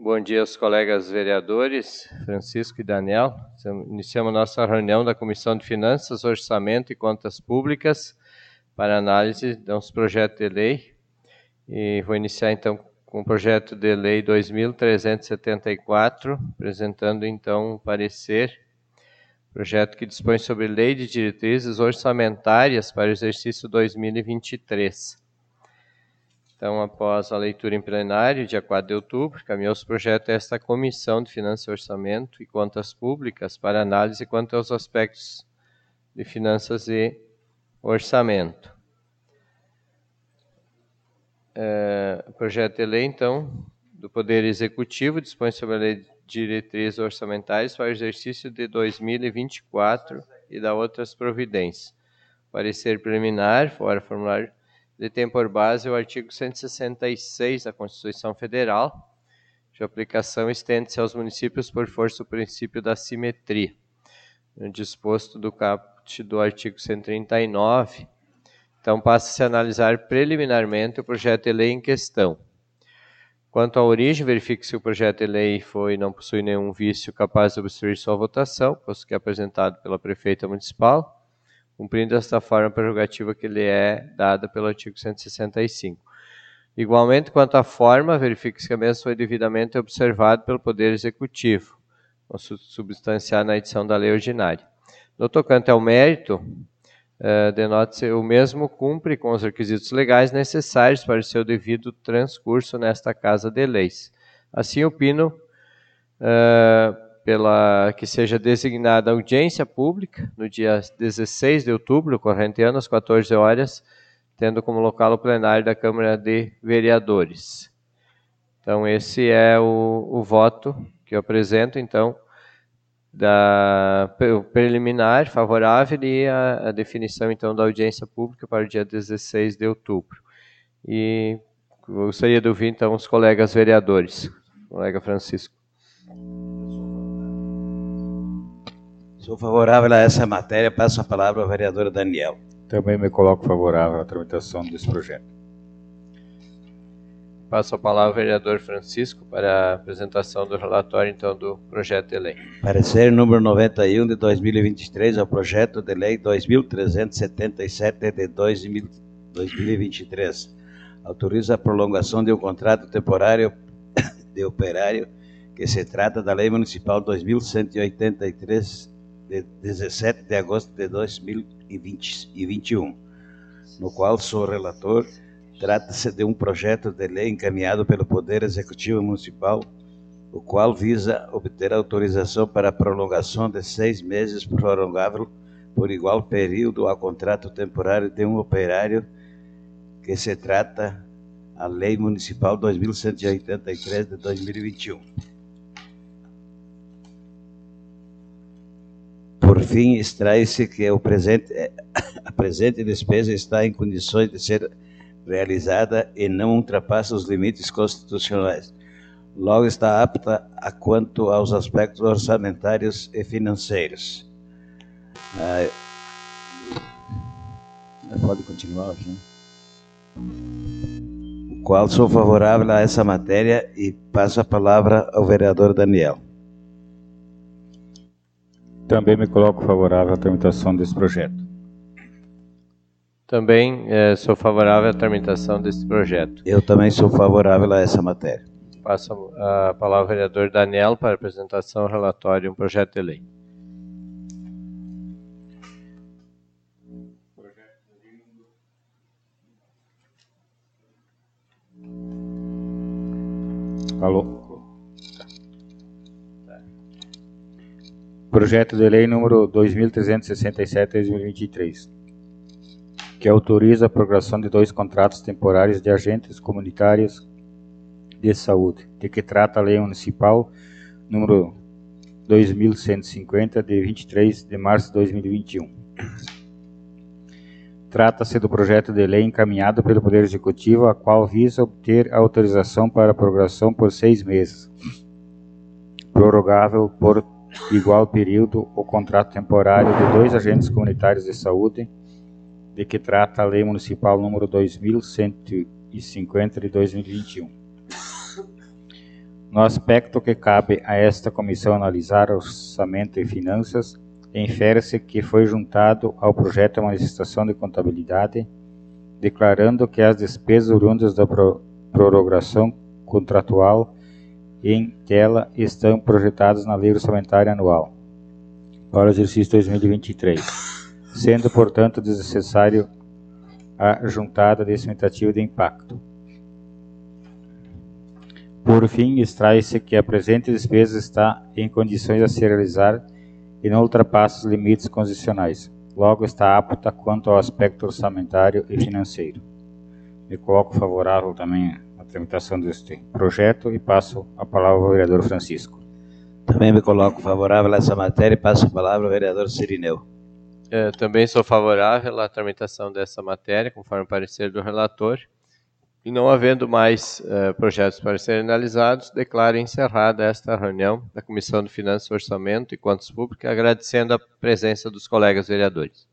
Bom dia aos colegas vereadores, Francisco e Daniel. Iniciamos nossa reunião da Comissão de Finanças, Orçamento e Contas Públicas para análise dos projetos de lei. E vou iniciar então com o projeto de lei 2374, apresentando então um parecer, projeto que dispõe sobre lei de diretrizes orçamentárias para o exercício 2023. Então, após a leitura em plenário, dia 4 de outubro, caminhou-se o projeto a esta Comissão de Finanças, Orçamento e Contas Públicas para análise quanto aos aspectos de finanças e orçamento. O projeto de lei, então, do Poder Executivo dispõe sobre a lei de diretrizes orçamentárias para o exercício de 2024 e dá outras providências. Parecer preliminar, fora formulário, detém por base o artigo 166 da Constituição Federal, de aplicação estende-se aos municípios por força do princípio da simetria, no disposto do caput do artigo 139. Então, passa-se a analisar preliminarmente o projeto de lei em questão. Quanto à origem, verifique se o projeto de lei não possui nenhum vício capaz de obstruir sua votação, posto que é apresentado pela prefeita municipal, cumprindo desta forma a prerrogativa que lhe é dada pelo artigo 165. Igualmente, quanto à forma, verifique-se que a mesma foi devidamente observada pelo Poder Executivo, substanciado na edição da lei ordinária. No tocante ao mérito, denota-se o mesmo cumpre com os requisitos legais necessários para o seu devido transcurso nesta Casa de Leis. Assim, opino pela que seja designada audiência pública no dia 16 de outubro, corrente ano, às 14 horas, tendo como local o plenário da Câmara de Vereadores. Então, esse é o voto que eu apresento, então, o preliminar favorável e a definição, então, da audiência pública para o dia 16 de outubro. E gostaria de ouvir, então, os colegas vereadores. Colega Francisco. Sou favorável a essa matéria. Passo a palavra ao vereador Daniel. Também me coloco favorável à tramitação desse projeto. Passo a palavra ao vereador Francisco para a apresentação do relatório, então, do projeto de lei. Parecer número 91 de 2023 ao projeto de lei 2377 de 2023. Autoriza a prolongação de um contrato temporário de operário que se trata da Lei Municipal 2183 de 17 de agosto de 2021, no qual sou relator. Trata-se de um projeto de lei encaminhado pelo Poder Executivo Municipal, o qual visa obter autorização para a prolongação de 6 meses prorrogável por igual período ao contrato temporário de um operário, que se trata a Lei Municipal 2183 de 2021. Por fim, extrai-se que a presente despesa está em condições de ser realizada e não ultrapassa os limites constitucionais. Logo, está apta a quanto aos aspectos orçamentários e financeiros. Pode continuar aqui. O qual sou favorável a essa matéria e passo a palavra ao vereador Daniel. Também me coloco favorável à tramitação desse projeto. Também sou favorável à tramitação desse projeto. Eu também sou favorável a essa matéria. Passo a palavra ao vereador Daniel para a apresentação do relatório de um projeto de lei. Alô? Projeto de lei número 2367 de 2023, que autoriza a prorrogação de 2 contratos temporários de agentes comunitários de saúde, de que trata a Lei Municipal número 2150 de 23 de março de 2021. Trata-se do projeto de lei encaminhado pelo Poder Executivo, a qual visa obter autorização para a prorrogação por 6 meses, prorrogável por igual período o contrato temporário de 2 agentes comunitários de saúde, de que trata a Lei Municipal número 2150 de 2021. No aspecto que cabe a esta comissão analisar orçamento e finanças, infere-se que foi juntado ao projeto a manifestação de contabilidade, declarando que as despesas oriundas da prorrogação contratual em tela estão projetadas na Lei Orçamentária Anual para o exercício 2023, sendo, portanto, desnecessário a juntada desse aumentativo de impacto. Por fim, extrai-se que a presente despesa está em condições a se realizar e não ultrapassa os limites constitucionais. Logo, está apta quanto ao aspecto orçamentário e financeiro. Me coloco favorável também à tramitação deste projeto e passo a palavra ao vereador Francisco. Também me coloco favorável a essa matéria e passo a palavra ao vereador Cirineu. Também sou favorável à tramitação dessa matéria, conforme o parecer do relator. E não havendo mais projetos para serem analisados, declaro encerrada esta reunião da Comissão de Finanças, Orçamento e Contas Públicas, agradecendo a presença dos colegas vereadores.